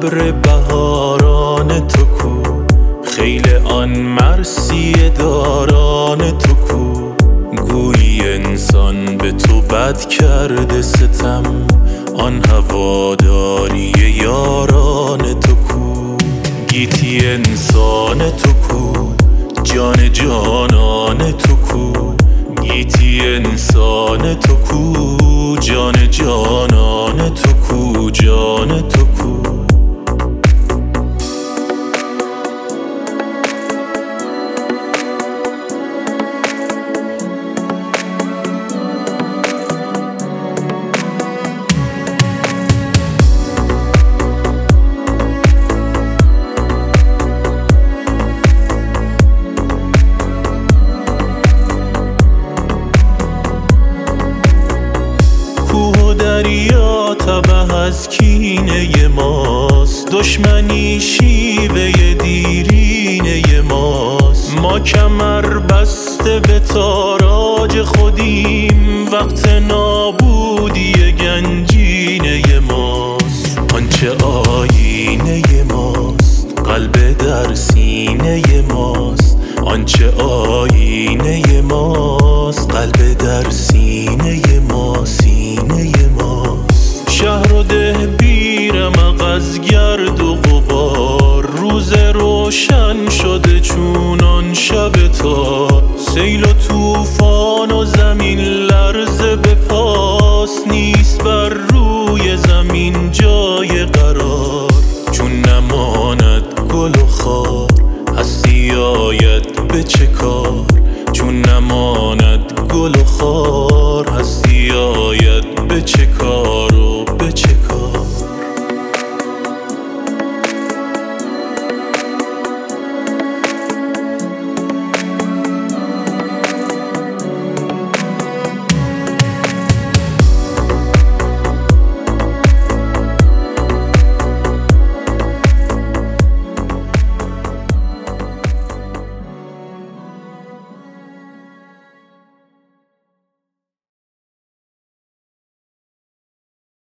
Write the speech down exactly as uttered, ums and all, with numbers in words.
ابر بهاران تو کو، خیل آن مرسی داران تو کو. گویی انسان به تو بد کرده ستم، آن هواداری یاران تو کو. گیتی انسان تو کو، جان جانان تو کو. گیتی انسان تو کو، جان جانان تو کو، جان تو کو. دریا تبه از کینه ماست، دشمنی شیوه دیرینه ماست. ما کمر بسته به تاراج خودیم، وقت نابودی گنجینه ماست. آنچه آینه ماست قلب در سینه ماست، آنچه آینه ماست قلب در سینه ما، سینه ماست. شهر و ده بیرمق از گرد و غبار، روز روشن شده چونان شب تار. سیل و طوفان و زمین لرزه به پاس، نیست بر روی زمین جای قرار. چون نماند گل و خار، هستی آید به چه کار. چون نماند گل و خار، هستی آید به چه کار.